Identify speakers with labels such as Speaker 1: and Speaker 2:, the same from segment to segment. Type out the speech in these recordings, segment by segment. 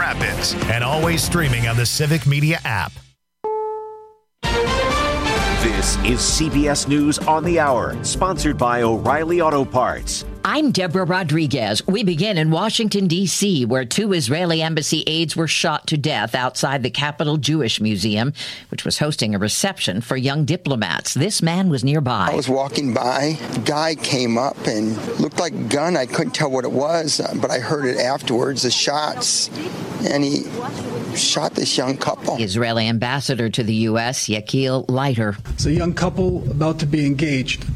Speaker 1: Rapids, and always streaming on the Civic Media app.
Speaker 2: This is CBS News on the Hour, sponsored by O'Reilly Auto Parts.
Speaker 3: I'm Deborah Rodriguez. We begin in Washington, D.C., where 2 Israeli embassy aides were shot to death outside the Capitol Jewish Museum, which was hosting a reception for young diplomats. This man was nearby.
Speaker 4: I was walking by. A guy came up and looked like a gun. I couldn't tell what it was, but I heard it afterwards, the shots, and he shot this young couple.
Speaker 3: Israeli ambassador to the U.S., Yakil Leiter.
Speaker 5: It's a young couple about to be engaged.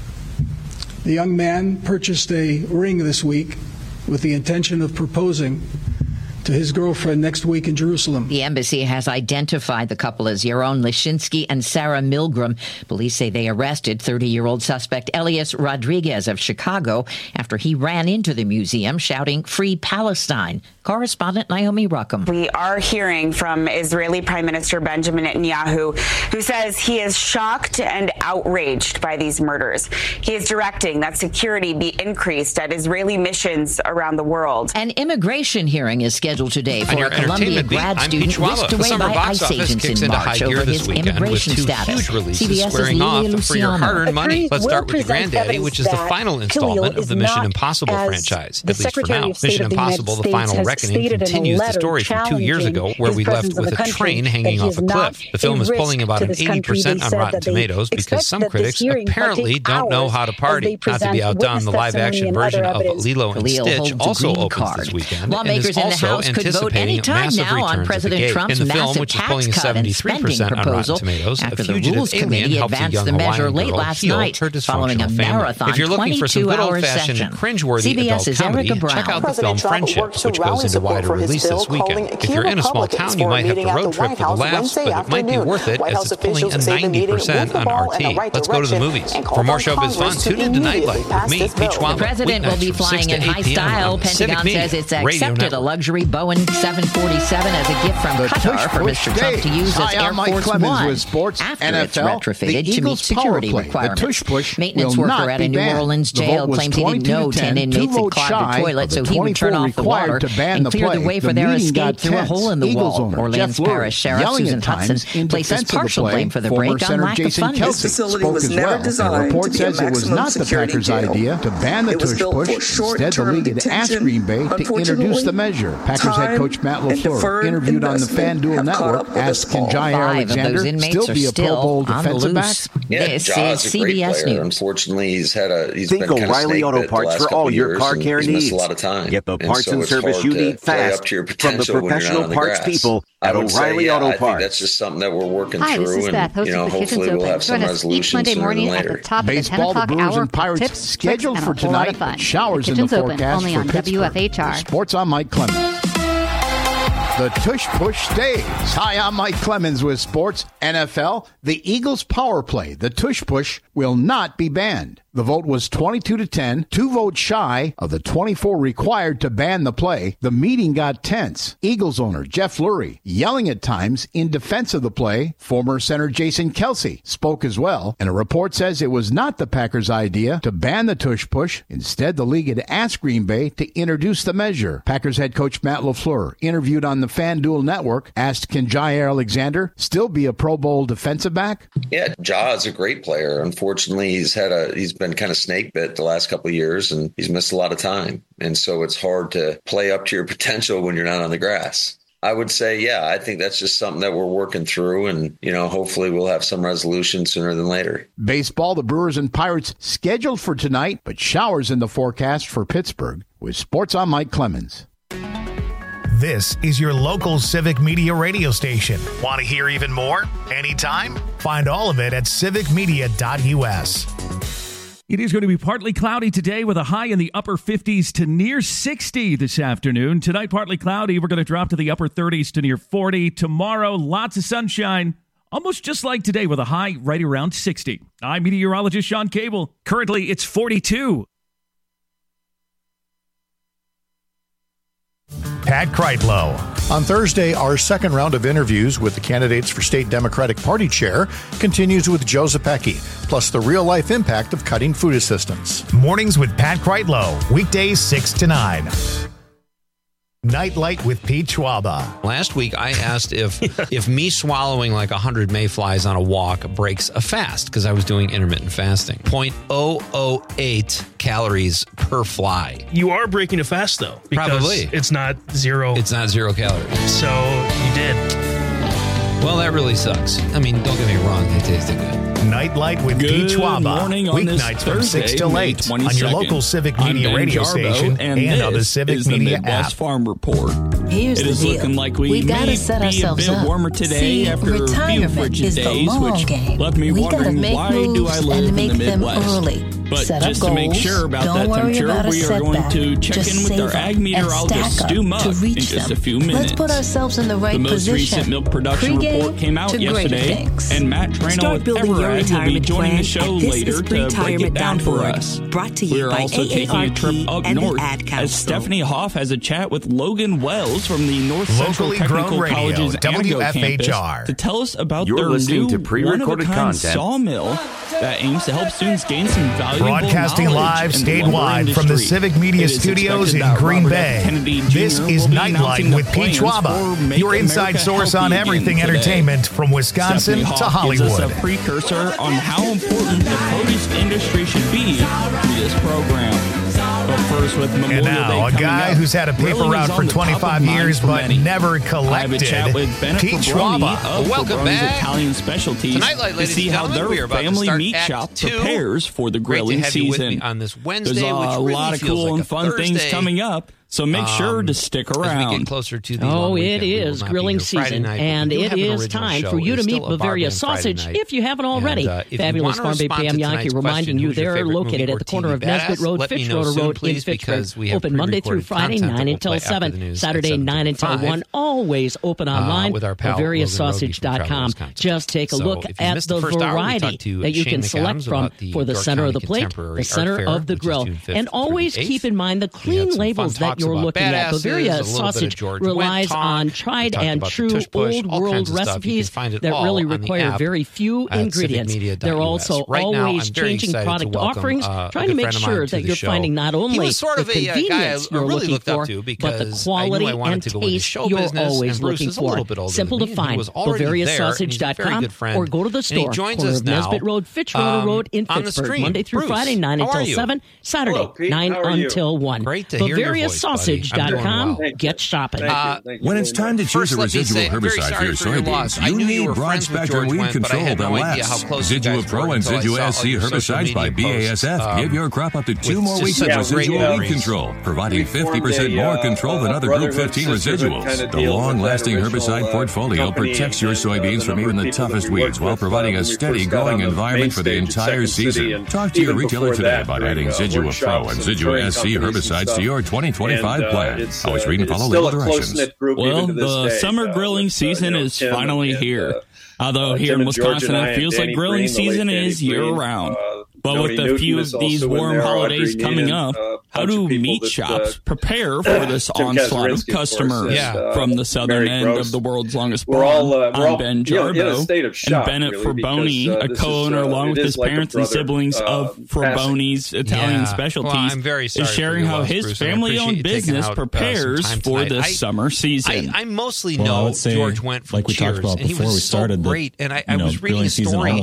Speaker 5: The young man purchased a ring this week with the intention of proposing to his girlfriend next week in Jerusalem.
Speaker 3: The embassy has identified the couple as Yaron Lishinsky and Sarah Milgram. Police say they arrested 30-year-old suspect Elias Rodriguez of Chicago after he ran into the museum shouting, "Free Palestine." Correspondent Naomi Ruckham.
Speaker 6: We are hearing from Israeli Prime Minister Benjamin Netanyahu, who says he is shocked and outraged by these murders. He is directing that security be increased at Israeli missions around the world.
Speaker 3: An immigration hearing is scheduled today for a Columbia grad student whisked away by ICE agents in March over his immigration status. CBS's Lilia Luciano.
Speaker 7: Let's start with the Granddaddy, which is the final installment of the Mission Impossible franchise, at least for now. Mission Impossible, The Final Reckoning, continues the story from 2 years ago, where we left with a train hanging off a cliff. The film is polling about an 80% on Rotten Tomatoes because some critics apparently don't know how to party. Not to be outdone, the live-action version of Lilo and Stitch also opens this weekend.
Speaker 3: Lawmakers in the House could vote any time now on President Trump's massive tax cut and spending proposal after the Rules Committee advanced the measure late last night following a marathon 22-hour session. CBS's Erica Brown.
Speaker 7: Check out the film Friendship, which goes into wider release this weekend. If you're in a small town, you might have to road trip for the laughs, but it might be worth it as it's pulling a 90% on RT. Let's go to the movies. For more showbiz fun, tune into Nightlight with me, Pete Schwab.
Speaker 3: The president will be flying in high style. Pentagon says it's accepted a luxury Boeing 747 as a gift from Qatar for Mr. Trump to use as Air Force One after it's retrofitted to meet security requirements. Maintenance worker at a New Orleans jail claims he didn't know 10 inmates had clogged the toilet, so he would turn off the water and clear the way for their escape through a hole in the wall. Orleans Parish Sheriff Susan Hudson places partial blame for the break on lack of funding.
Speaker 8: This facility was never designed to be a maximum security jail.
Speaker 9: Idea to ban the tush push. Instead, the league had asked Green Bay to introduce the measure. Packers head coach Matt LaFleur, interviewed on the FanDuel Network, asked, can Jair Alexander still be a Pro Bowl defensive back?
Speaker 10: This is CBS News. Unfortunately, he's been kind of
Speaker 2: O'Reilly Auto Parts for all your car care needs.
Speaker 10: Missed a lot of time.
Speaker 2: Get the parts and service you need fast from the professional parts people at O'Reilly Auto Parts.
Speaker 10: I think that's just something that we're working through.
Speaker 11: Hi, this is Beth, host of The Kitchen's
Speaker 10: Hopefully we'll have
Speaker 11: Open.
Speaker 10: some
Speaker 11: Join us each
Speaker 10: resolution
Speaker 11: Monday
Speaker 10: sooner
Speaker 11: morning
Speaker 10: than
Speaker 11: at the
Speaker 10: later.
Speaker 11: top of the 10
Speaker 9: Baseball,
Speaker 11: o'clock
Speaker 9: the Brewers
Speaker 11: hour.
Speaker 9: and Pirates
Speaker 11: Tips,
Speaker 9: scheduled
Speaker 11: tricks,
Speaker 9: for
Speaker 11: and a whole lot of
Speaker 9: tonight.
Speaker 11: fun.
Speaker 9: Showers
Speaker 11: The
Speaker 9: in the
Speaker 11: Kitchen's Open,
Speaker 9: forecast
Speaker 11: only
Speaker 9: for
Speaker 11: on
Speaker 9: Pittsburgh.
Speaker 11: WFHR.
Speaker 9: Sports on Mike Clemens. The tush push stays. Hi, I'm Mike Clemens with sports. NFL, the Eagles power play, the tush push, will not be banned. The vote was 22-10, 2 votes shy of the 24 required to ban the play. The meeting got tense. Eagles owner Jeff Lurie yelling at times in defense of the play. Former center Jason Kelce spoke as well, and a report says it was not the Packers' idea to ban the tush push. Instead, the league had asked Green Bay to introduce the measure. Packers head coach Matt LaFleur, interviewed on the FanDuel Network, asked, can Jair Alexander still be a Pro Bowl defensive back?
Speaker 10: Yeah, Ja is a great player. Unfortunately, he's been kind of snake bit the last couple of years, and he's missed a lot of time. And so it's hard to play up to your potential when you're not on the grass. I would say, yeah, I think that's just something that we're working through, and, hopefully we'll have some resolution sooner than later.
Speaker 9: Baseball, the Brewers and Pirates scheduled for tonight, but showers in the forecast for Pittsburgh. With Sports on Mike Clemens.
Speaker 1: This is your local Civic Media radio station. Want to hear even more? Anytime? Find all of it at civicmedia.us.
Speaker 12: It is going to be partly cloudy today with a high in the upper 50s to near 60 this afternoon. Tonight, partly cloudy. We're going to drop to the upper 30s to near 40. Tomorrow, lots of sunshine, almost just like today with a high right around 60. I'm meteorologist Sean Cable. Currently, it's 42.
Speaker 1: Pat Kreitlow.
Speaker 13: On Thursday, our second round of interviews with the candidates for state Democratic Party chair continues with Joe Zepecki, plus the real-life impact of cutting food assistance.
Speaker 1: Mornings with Pat Kreitlow, weekdays 6 to 9. Nightlight with Pete Schwaba.
Speaker 7: Last week, I asked if me swallowing like 100 mayflies on a walk breaks a fast, because I was doing intermittent fasting. 0.008 calories per fly.
Speaker 11: You are breaking a fast, though. Because
Speaker 7: Probably.
Speaker 11: It's not zero.
Speaker 7: It's not 0 calories.
Speaker 11: So you did.
Speaker 7: Well, that really sucks. I mean, don't get me wrong. They tasted good.
Speaker 1: Nightlight with Pete Schwaba. Weeknights from 6 till 8 on your local Civic Media radio station and on the Civic Media app.
Speaker 14: Farm Report.
Speaker 15: Here's
Speaker 14: it is
Speaker 15: the deal.
Speaker 14: Looking like we may
Speaker 15: gotta set
Speaker 14: be
Speaker 15: ourselves
Speaker 14: a bit
Speaker 15: up.
Speaker 14: warmer today after a few frigid days, which left me wondering, why do I live in the Midwest? But just to make sure about that temperature, we are going to check in with our ag meteorologist, Stu Muck, in just a few minutes.
Speaker 15: Let's put ourselves in the right position.
Speaker 14: The most recent milk production report came out yesterday, and Matt Trano with Everag will be joining the show later to break it down for us. We are also taking a trip up north as Stephanie Hoff has a chat with Logan Wells from the North Central Technical College's Anago campus to tell us about their new one-of-a-kind sawmill that aims to help students gain some valuable
Speaker 1: Broadcasting live statewide from the Civic Media Studios in Green Bay. This is Nightlight with Pete Schwaba, your inside source on everything entertainment from Wisconsin to Hollywood.
Speaker 14: Gives us a precursor on how important the produce industry should be through this program. But first, with Memorial
Speaker 1: and now,
Speaker 14: Day
Speaker 1: a guy who's had a paper route for 25 years but never collected.
Speaker 14: I have a chat with Bennett
Speaker 1: Pete
Speaker 14: Ferbroni
Speaker 1: Schwaba.
Speaker 14: of
Speaker 7: Welcome
Speaker 14: Ferbroni's
Speaker 7: back.
Speaker 14: Italian Specialties to see how their family meat shop prepares for the grilling season.
Speaker 7: On this Wednesday,
Speaker 14: there's a
Speaker 7: which
Speaker 14: lot of
Speaker 7: really
Speaker 14: cool
Speaker 7: like
Speaker 14: and fun things coming up. So make sure to stick around.
Speaker 7: As we get closer to the
Speaker 3: it is grilling season, and it is time for you to meet Bavaria Sausage if you haven't already. Fabulous Farm Babe Pam Yankee reminding you they're located at the corner of Nesbitt Road, Fitzroy Road in Fitchburg. Open Monday through Friday, 9 until 7. Saturday, 9 until 1. Always open online. BavariaSausage.com. Just take a look at the variety that you can select from for the center of the plate, the center of the grill. And always keep in mind the clean labels that you're looking at. Bavaria Sausage relies on tried and true old world recipes that really require very few ingredients. They're also always changing product offerings, trying to make sure that you're finding not only the convenience you're looking for, but the quality and taste you're always looking for. Simple to find. BavariaSausage.com or go to the store. Corner of Nesbitt Road, Fitzroy Road in Pittsburgh. Monday through Friday, 9 until 7. Saturday, 9 until 1. BavariaSausage.com. Get shopping.
Speaker 16: When it's time to choose a residual herbicide for your soybeans, you need broad-spectrum weed control that lasts. Zidua Pro and Zidua SC herbicides by BASF give your crop up to 2 more weeks of residual weed control, providing 50% more control than other Group 15 residuals. The long-lasting herbicide portfolio protects your soybeans from even the toughest weeds while providing a steady growing environment for the entire season. Talk to your retailer today about adding Zidua Pro and Zidua SC herbicides to your 2025 plan. Always read and follow label directions.
Speaker 14: Well, the summer grilling season is finally here. Although here in Wisconsin, it feels like grilling season is year-round. But with a few of these warm holidays coming up, how do meat shops prepare for this onslaught of customers from the southern end of the world's longest barn? I'm Ben Jarbo, and Bennett Ferboni, a co-owner along with his parents and siblings of Ferboni's Italian Specialties, is sharing how his family-owned business prepares for this summer season.
Speaker 7: I mostly know George went from Cheers, and he was so great. And I was reading a story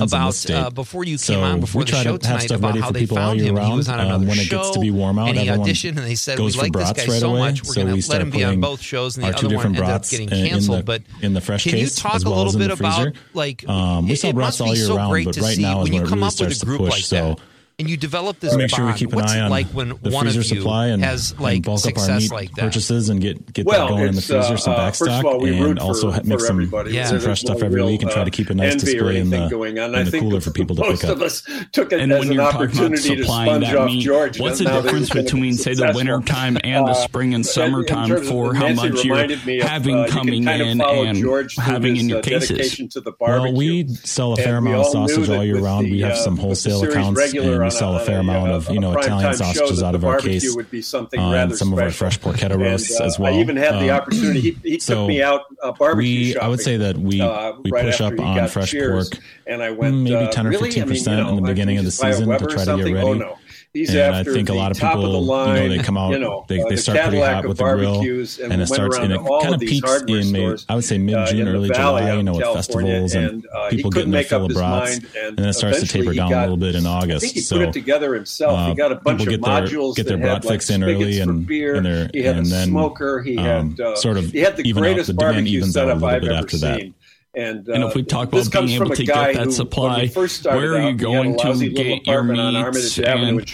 Speaker 7: about before you came on, before the show tonight, about how they found him. He was on another show, and he auditioned, and they said, we like this guy so much, we're going to let him be on both shows, and the other one ended up getting canceled. But can you talk a little bit about, like, it must be so great to see when you come up with a group like that. And you develop this
Speaker 17: make sure we keep an eye on
Speaker 7: like when
Speaker 17: the
Speaker 7: one
Speaker 17: freezer
Speaker 7: of you
Speaker 17: supply and
Speaker 7: has like
Speaker 17: bulk up our meat
Speaker 7: like
Speaker 17: purchases and get that going in the freezer, some back stock, and also make some fresh stuff every week and try to keep a nice display in the cooler for people to pick up.
Speaker 14: And when you're talking about supplying that meat, what's the difference between, say, the winter time and the spring and summertime for how much you're having coming in and having in your cases?
Speaker 17: Well, we sell a fair amount of sausage all year round. We have some wholesale accounts, and we sell a fair amount of Italian sausages out of our case. Some of our fresh porchetta roasts as well.
Speaker 18: I even had the opportunity. He took me out barbecue shopping.
Speaker 17: I would say that we push up on fresh pork, and I went maybe 10 or 15% in the beginning of the season to try to get ready.
Speaker 18: He's
Speaker 17: and
Speaker 18: after
Speaker 17: I think a lot of
Speaker 18: top
Speaker 17: people,
Speaker 18: of the line,
Speaker 17: they come out, they start pretty hot with the grill, and it starts, and it kind of peaks in I would say mid-June, early July, with festivals and people getting their fill of brats, and then it starts to taper down a little bit in August.
Speaker 18: I think he put it together himself. He got a bunch of modules,
Speaker 17: get their brat fix in early, and
Speaker 18: he had a smoker. He had the greatest barbecue setup I've ever seen. And
Speaker 14: if we talk about being able to get that supply, where are you going to get your meats, and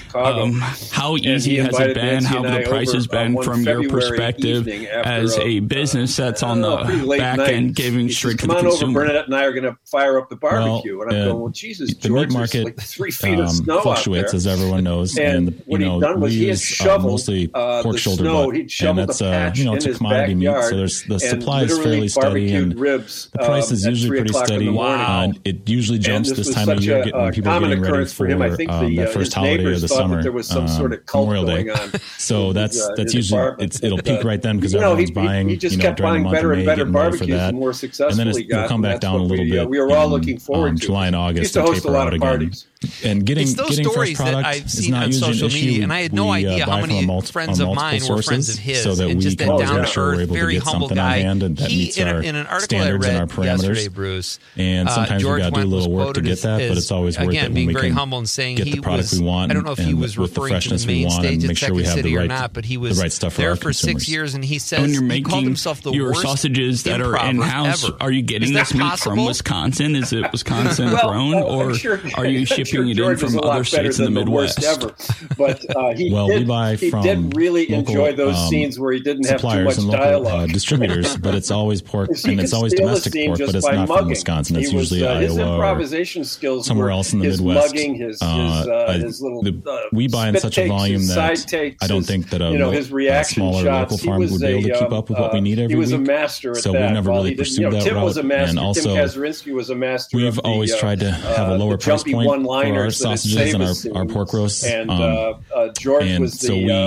Speaker 14: how easy has it been, how have the prices been from your perspective as a business that's on the back end giving straight to the consumer?
Speaker 18: Come on over, Bernadette and I are going to fire up the barbecue. And I'm going, well, Jesus,
Speaker 17: the meat market
Speaker 18: like 3 feet of snow
Speaker 17: fluctuates, as everyone knows.
Speaker 18: And what he'd done was he had shoveled
Speaker 17: mostly pork shoulder butt, and that's it's a commodity meat, so the supply is fairly steady, and the price is usually pretty steady. It usually jumps this time of year when people are getting ready for that first holiday of the summer, Memorial Day. So that's usually it'll peak right then because everyone's buying.
Speaker 18: He just kept buying better and better barbecues and more successfully.
Speaker 17: And then it'll come back down a little bit.
Speaker 18: We were all looking forward to
Speaker 17: July and August.
Speaker 18: He used to host a lot of parties.
Speaker 17: And getting
Speaker 7: stories
Speaker 17: fresh product
Speaker 7: that I've
Speaker 17: is
Speaker 7: seen
Speaker 17: not
Speaker 7: on
Speaker 17: usually
Speaker 7: social
Speaker 17: an issue.
Speaker 7: media, and I had no idea how many friends of mine were friends of his,
Speaker 17: so that
Speaker 7: and just that down to earth, very humble guy.
Speaker 17: He
Speaker 7: in an article I read yesterday, Bruce,
Speaker 17: and sometimes we got to do a little work to get that, but it's always worth it when we can
Speaker 7: humble and saying
Speaker 17: get the product we want.
Speaker 7: I don't know if he was referring to the main stage at Second City or not, but he was there for 6 years, and he says he called himself the worst
Speaker 14: sausages that are in house. Are you getting this meat from Wisconsin? Is it Wisconsin grown, or are you shipping it in from other states in the Midwest?
Speaker 18: Ever. But he did really enjoy those scenes where he didn't have too much dialogue.
Speaker 17: Distributors, but it's always pork, and it's always domestic pork, but it's not from Wisconsin. It's usually Iowa
Speaker 18: his improvisation skills
Speaker 17: somewhere else in the Midwest.
Speaker 18: Mugging, his little
Speaker 17: we buy in such a volume that I don't think that a smaller local farm would be able to keep up with what we need every week.
Speaker 18: He was a master at
Speaker 17: that. So we never really pursued that
Speaker 18: Tim
Speaker 17: route.
Speaker 18: Was a master.
Speaker 17: And also,
Speaker 18: Tim Kazurinsky was a master.
Speaker 17: We've always tried to have a lower price point for our sausages and our pork roasts.
Speaker 18: And George was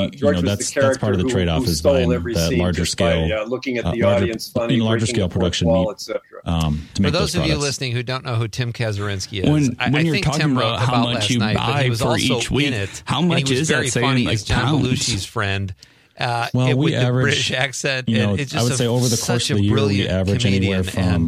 Speaker 17: that's part of the trade-off is buying that larger scale,
Speaker 18: looking at the audience,
Speaker 17: larger scale production meat.
Speaker 7: For those of you listening who don't know who Tim Kazurinsky is,
Speaker 14: when you're talking about how much you buy for each week, how much is that saying like
Speaker 7: John Belushi's friend?
Speaker 17: Well,
Speaker 7: with
Speaker 17: we
Speaker 7: the
Speaker 17: average
Speaker 7: British accent.
Speaker 17: It's just I would say over the course of the year, we average anywhere from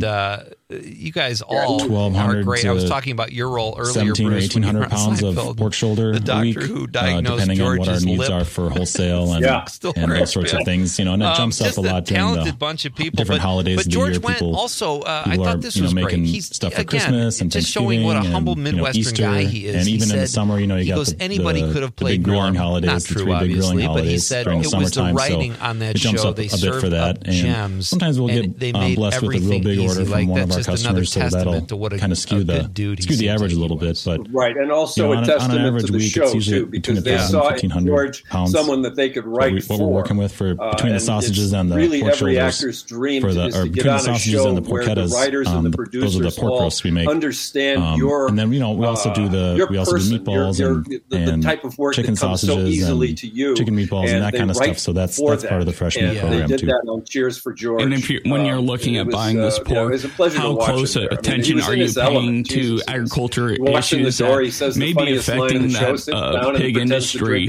Speaker 7: you guys all are great. I was talking about your role earlier,
Speaker 17: 17 or
Speaker 7: Bruce,
Speaker 17: 1,800 pounds of pork shoulder
Speaker 7: the doctor
Speaker 17: a week,
Speaker 7: who diagnosed
Speaker 17: depending
Speaker 7: George's
Speaker 17: on what our needs
Speaker 7: lip.
Speaker 17: are for wholesale and all sorts of things. And it jumps up a lot during the
Speaker 7: bunch of people,
Speaker 17: different holidays
Speaker 7: but
Speaker 17: of the
Speaker 7: George
Speaker 17: year.
Speaker 7: went
Speaker 17: People
Speaker 7: also. I thought this was great.
Speaker 17: He's stuff for Christmas and
Speaker 7: just
Speaker 17: Thanksgiving
Speaker 7: showing what a humble Midwestern
Speaker 17: Easter,
Speaker 7: guy he is.
Speaker 17: and even in the summer, you got
Speaker 7: anybody could have played
Speaker 17: grilling holidays,
Speaker 7: not true, obviously, but he said it was the writing on that show. They served up gems.
Speaker 17: Sometimes we'll get blessed with a real big order from one of our customers, so that'll kind of skew the average a little bit. But
Speaker 18: right, and also a testament to the show too, because they saw in George someone that they could write for.
Speaker 17: What we're working with for between the sausages and the
Speaker 18: really
Speaker 17: pork
Speaker 18: every
Speaker 17: shoulders,
Speaker 18: actor's dream
Speaker 17: for the,
Speaker 18: is
Speaker 17: or
Speaker 18: to get
Speaker 17: between
Speaker 18: on
Speaker 17: the sausages
Speaker 18: a show
Speaker 17: and the
Speaker 18: where the
Speaker 17: porchettas,
Speaker 18: writers and the producers
Speaker 17: those are the pork roasts we make.
Speaker 18: Understand your
Speaker 17: and then we also do the meatballs and
Speaker 18: the type of work
Speaker 17: chicken
Speaker 18: that comes
Speaker 17: sausages
Speaker 18: so easily to you,
Speaker 17: chicken meatballs and that kind of stuff. So that's part of the fresh meat program
Speaker 18: too.
Speaker 17: They did
Speaker 18: that on Cheers for George.
Speaker 14: And when you're looking at buying this pork, how close attention are you paying to agriculture issues that may be affecting that pig industry?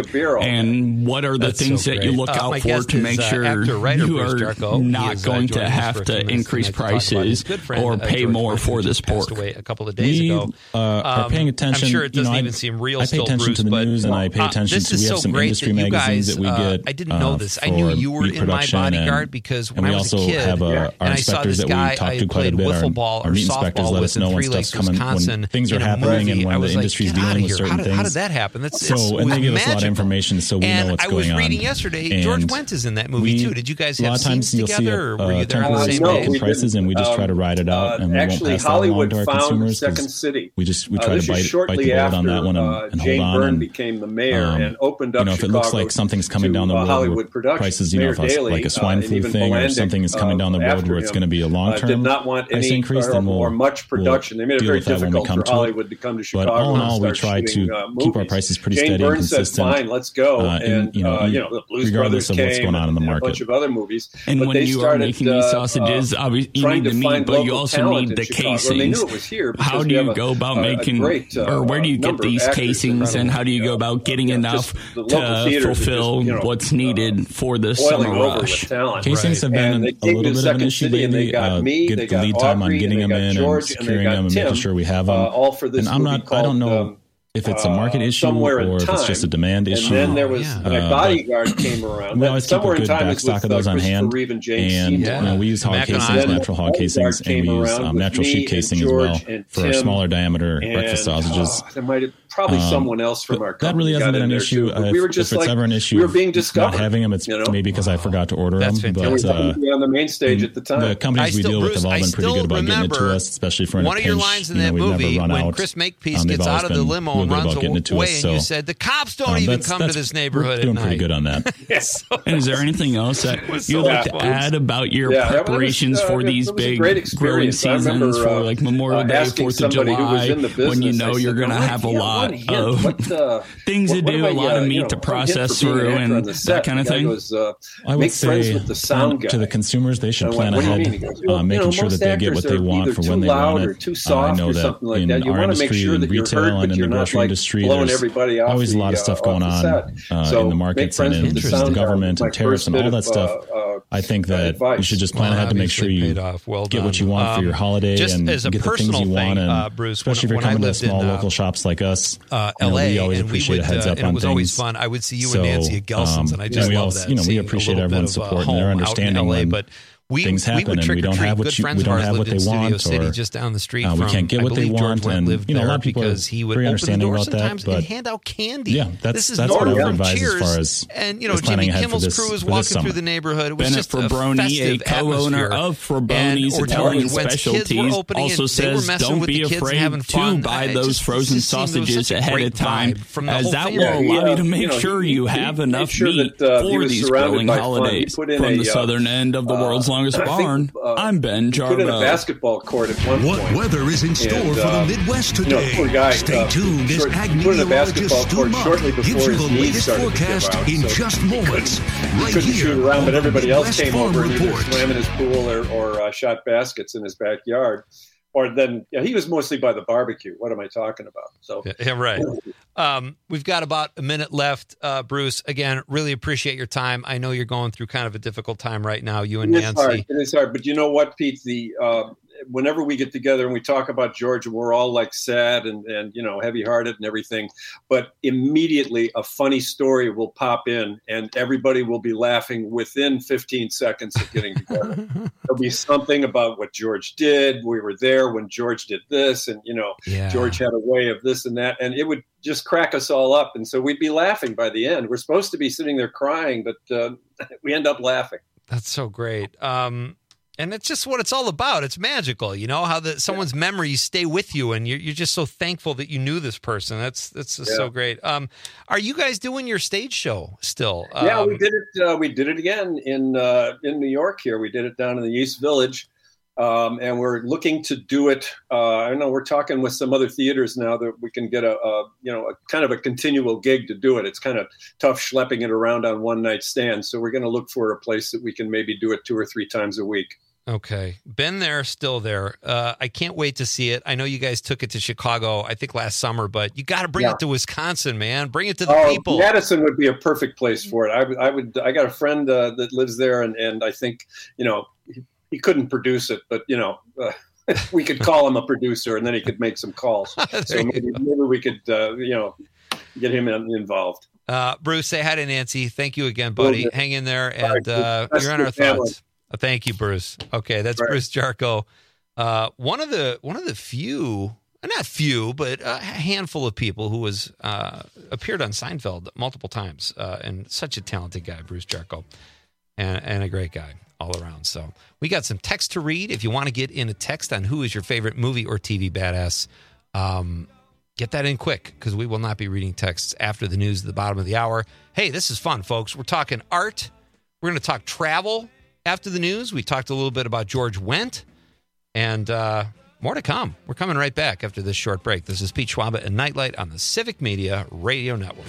Speaker 14: And what are the things that you look out for to make sure you are not going to have to increase prices or pay more for this pork?
Speaker 7: A couple of days ago,
Speaker 17: are paying attention.
Speaker 7: I'm sure it doesn't even seem real.
Speaker 17: I pay attention to the news, and I pay attention to. We have some industry magazines that we get.
Speaker 7: I didn't know this. I knew you were in my bodyguard because when I was a kid, and I saw this guy I played wiffle ball or softball with in 3 Lakes, Wisconsin.
Speaker 17: Things are happening, and when the industry's dealing with certain things.
Speaker 7: How did that happen?
Speaker 17: And they give us a lot of information, so we know what's going on.
Speaker 7: I was reading yesterday. George Wendt is in that movie too. Did you guys have scenes together, or were you there on the same day?
Speaker 17: Prices, and we just try to ride it out, and we won't pass that along to our consumers.
Speaker 18: Second City.
Speaker 17: We try to bite the bullet on that one and hold on.
Speaker 18: Jane Byrne became the mayor and opened up.
Speaker 17: If it looks like something's coming down the road
Speaker 18: Hollywood production.
Speaker 17: Prices, if like a swine flu thing or something is coming down the road where it's going to be a long-term
Speaker 18: did not want
Speaker 17: price
Speaker 18: any
Speaker 17: increase, then
Speaker 18: or much production. They made it very difficult for Hollywood to come to Chicago.
Speaker 17: But all in all, we try to keep our prices pretty steady and consistent.
Speaker 18: Said, "Fine, let's go." And the Blues Brothers came, what's going on in the market. A bunch of other movies.
Speaker 14: And when you are making these sausages, obviously you need the meat, but you also need the casings. How do you go about making, or where do you get these casings, and how do you go about getting enough to fulfill what's needed for the summer rush?
Speaker 17: Casings have been a little bit of an issue lately. Get the lead time on getting them in and securing them and making sure we have them. And I don't know if it's a market issue or if it's just a demand issue.
Speaker 18: And then there was my bodyguard came around.
Speaker 17: We always keep a good backstock of those on hand. And we use hog casings, natural hog casings, and we use natural sheep casing as well for our smaller diameter breakfast sausages.
Speaker 18: There might have probably someone else from our company.
Speaker 17: That really hasn't been an issue. If it's ever an issue,
Speaker 18: we were being discovered.
Speaker 17: Not having them, it's maybe because I forgot to order them. But
Speaker 18: on the main stage at the time.
Speaker 17: The companies we deal with have all been pretty good about getting it to us, especially for
Speaker 7: one of your lines in that movie when Chris Makepeace gets out of the limo and runs away, and you said the cops don't even come to this neighborhood.
Speaker 17: Doing pretty good on that.
Speaker 14: And is there anything else that you'd like to add about your preparations for these big grilling seasons for like Memorial Day, 4th of July, when you know you're going to have a lot of things to do, a lot of meat to process through, and that kind of thing?
Speaker 17: I would say to the consumers, they should plan ahead, making sure that they get what they want for when they want it. I know that in our industry, in retail and in the grocery industry, there's always a lot of stuff going on in the markets and in the government and tariffs and all that stuff. I think that you should just plan ahead to make sure you get what you want for your holiday and get the things you want. And
Speaker 7: Bruce,
Speaker 17: especially if you're coming to small local shops like us,
Speaker 7: LA,
Speaker 17: we always appreciate a heads up on things. It
Speaker 7: was always fun. I would see you and Nancy at Gelson's, and I just love that.
Speaker 17: We appreciate everyone's support and their understanding when things happen and we don't have what they want,
Speaker 7: or just down the street
Speaker 17: we can't get what they want, and a lot of people are very understanding about that. But
Speaker 7: and hand out candy.
Speaker 17: Yeah, that's what I would advise as far as
Speaker 7: and Jimmy Kimmel's crew was walking through the neighborhood. It was
Speaker 14: Bennett
Speaker 7: just
Speaker 14: Fraboni, a co-owner of Fraboni's Italian Specialties, also says don't be afraid to buy those frozen sausages ahead of time, as that will allow you to make sure you have enough meat for these grilling holidays. From the southern end of the world's longest barn, I'm Ben Jarbo.
Speaker 18: Put in a basketball court at one point.
Speaker 15: What weather is in store for the Midwest today? Stay tuned as ag meteorologist Stu Muck gives you the latest forecast in just moments.
Speaker 18: Right here shoot around, but everybody else came over and either swam in his pool or shot baskets in his backyard. Or then he was mostly by the barbecue. What am I talking about? So
Speaker 7: yeah, right. We've got about a minute left, Bruce. Again, really appreciate your time. I know you're going through kind of a difficult time right now, you and Nancy.
Speaker 18: It is hard, but you know what, Pete? Whenever we get together and we talk about Georgia, we're all like sad and heavy-hearted and everything. But immediately a funny story will pop in, and everybody will be laughing within 15 seconds of getting together. There'll be something about what George did. We were there when George did this, and George had a way of this and that, and it would just crack us all up. And so we'd be laughing by the end. We're supposed to be sitting there crying, but we end up laughing.
Speaker 7: That's so great. And it's just what it's all about. It's magical, how someone's memories stay with you, and you're just so thankful that you knew this person. That's just so great. Are you guys doing your stage show still?
Speaker 18: Yeah, we did it. We did it again in New York. Here, we did it down in the East Village, and we're looking to do it. I know we're talking with some other theaters now that we can get a kind of a continual gig to do it. It's kind of tough schlepping it around on one night stands. So we're going to look for a place that we can maybe do it 2 or 3 times a week.
Speaker 7: Okay. Been there, still there. I can't wait to see it. I know you guys took it to Chicago, I think last summer, but you got to bring it to Wisconsin, man. Bring it to the people.
Speaker 18: Madison would be a perfect place for it. I got a friend that lives there, and I think, he couldn't produce it, but, we could call him a producer, and then he could make some calls. So maybe we could, get him involved.
Speaker 7: Bruce, say hi to Nancy. Thank you again, buddy. Hang in there, and you're on our thoughts. Thank you, Bruce. Okay, that's right. Bruce Jarko. One of the few, not few, but a handful of people who was appeared on Seinfeld multiple times, and such a talented guy, Bruce Jarko, and a great guy all around. So we got some text to read. If you want to get in a text on who is your favorite movie or TV badass, Get that in quick, because we will not be reading texts after the news at the bottom of the hour. Hey, this is fun, folks. We're talking art. We're going to talk travel after the news. We talked a little bit about George Wendt, and more to come. We're coming right back after this short break. This is Pete Schwaba and Nightlight on the Civic Media Radio Network.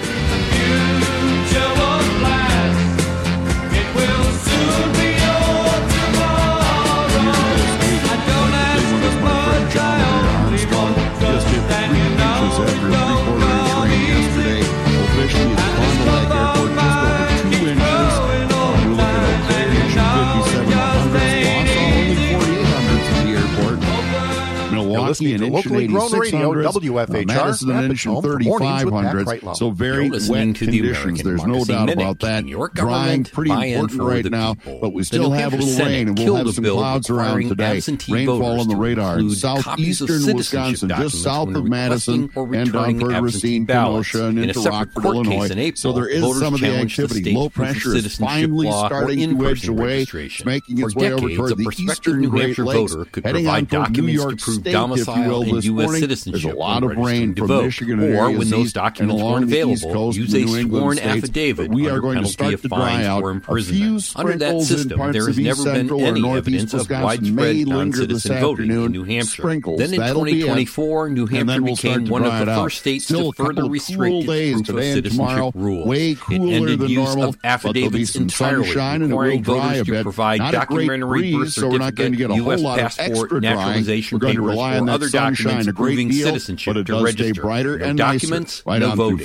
Speaker 7: It will soon be your tomorrow. I don't ask for much, I only want just hit 3 inches after a 3/4 inch rain yesterday. Officially, it's Fond du Lac Airport just over 2 inches. You're looking at a inch and 57 hundredths. Only 48 hundredths at the airport. Milwaukee, an inch and 86 hundredths. Madison, an inch and 35 hundredths. So very wet conditions. There's no doubt about that. Drying, pretty important right now, but we still have a little rain, and we'll have some clouds around today. Rainfall on the radar in southeastern Wisconsin, just south of Madison, and down toward Racine, Kenosha, and into Rockford, Illinois. So there is some of the activity. Low pressure is finally starting to edge away. It's making its way over toward the eastern Great Lakes, heading on toward New York State, if you will, this morning. There's a lot of rain from Michigan and
Speaker 19: or when those documents weren't available, use a sworn affidavit.
Speaker 9: We are going to start to dry out a few sprinkles in parts of East Central or Northeast Wisconsin may linger this afternoon.
Speaker 19: In New Hampshire.
Speaker 9: Sprinkles.
Speaker 19: Then in 2024, New Hampshire became one of the first states to further restrict proof of citizenship rules. It ended use of affidavits entirely, requiring voters to provide documentary birth certificate, U.S. passport, naturalization papers, or other documents proving citizenship to register. No documents, no voting.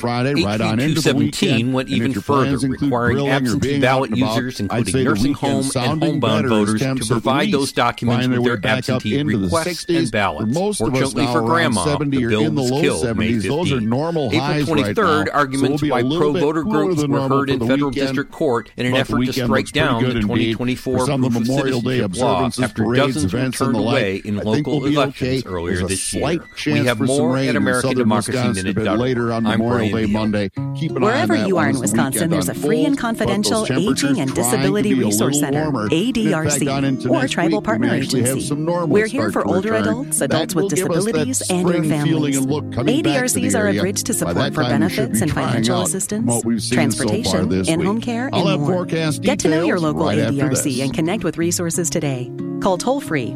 Speaker 19: HB217 went even further, requiring absentee ballot users, including nursing home and homebound voters, to provide those documents with their absentee requests and ballots. Fortunately for Grandma, the bill was killed May 15th. April 23rd, arguments by pro-voter groups were heard in federal district court in an effort to strike down the 2024 proof of citizenship law after dozens were turned away in local elections earlier this year. We have more at AmericanDemocracyMinute.org. I'm Brian Monday.
Speaker 20: Wherever you are in Wisconsin, there's a free and confidential Aging and Disability Resource Center, ADRC, or Tribal Partner Agency. We're here for older adults, adults with disabilities, and your families. ADRCs are a bridge to support for benefits and financial assistance, transportation, in-home care, and more. Get to know your local ADRC and connect with resources today. Call toll-free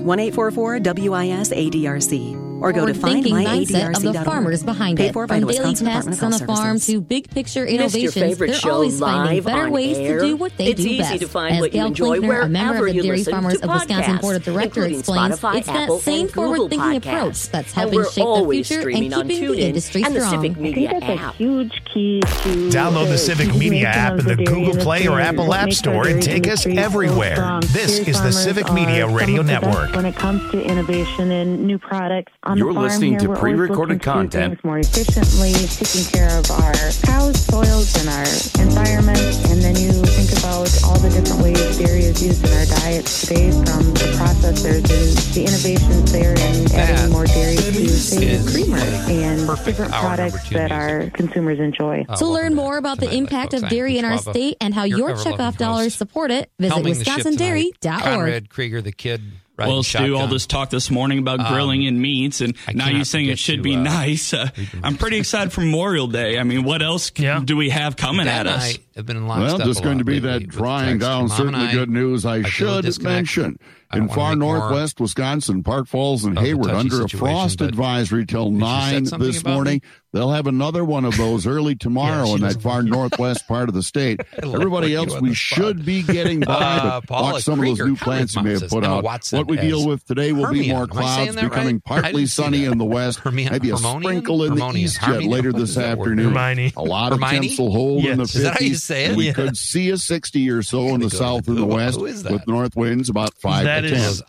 Speaker 20: 1-844-WIS-ADRC or go to findmyadrc.org.
Speaker 21: Of the farmers behind it. From daily tasks on the farm to big picture innovations, they're always finding better ways to do what they do best. As Gail Klinkner, a member of the Dairy Farmers of Wisconsin Board of Directors, explains, it's that same forward-thinking approach that's helping shape the future and keeping the industry strong.
Speaker 22: I think that's a huge key to
Speaker 1: download the Civic Media app in the Google Play or Apple App Store and take us everywhere. This is the Civic Media Radio Network.
Speaker 22: When it comes to innovation and new products on
Speaker 19: You're
Speaker 22: the farm
Speaker 19: listening
Speaker 22: here,
Speaker 19: to pre-recorded content.
Speaker 22: More efficiently, taking care of our cows, soils, and our environment. And then you think about all the different ways dairy is used in our diets today, from the processors and the innovations there, and adding more dairy to say the creamer and different products that our consumers enjoy.
Speaker 21: To learn more about the impact of dairy in our state and how your checkoff dollars support it, visit WisconsinDairy.org.
Speaker 7: Conrad Krieger, the kid.
Speaker 14: Well, Stu, all this talk this morning about grilling and meats, and now you're saying it should be nice. I'm pretty excited for Memorial Day. I mean, what else do we have coming at us?
Speaker 7: Have been
Speaker 9: just going to be that drying down. Certainly good news. I should mention, in far northwest Wisconsin, Park Falls and Hayward, under a frost advisory till 9 this morning. They'll have another one of those early tomorrow in that far northwest part of the state. Everybody else, we should be getting by, but watch some of those new plants you may have put out. What we deal with today will be more clouds, becoming partly sunny in the west, maybe a sprinkle in the east jet later this afternoon. A lot of temps will hold in the 50s. We could see a 60 or so in the south and the west, with north winds about 5 to 10.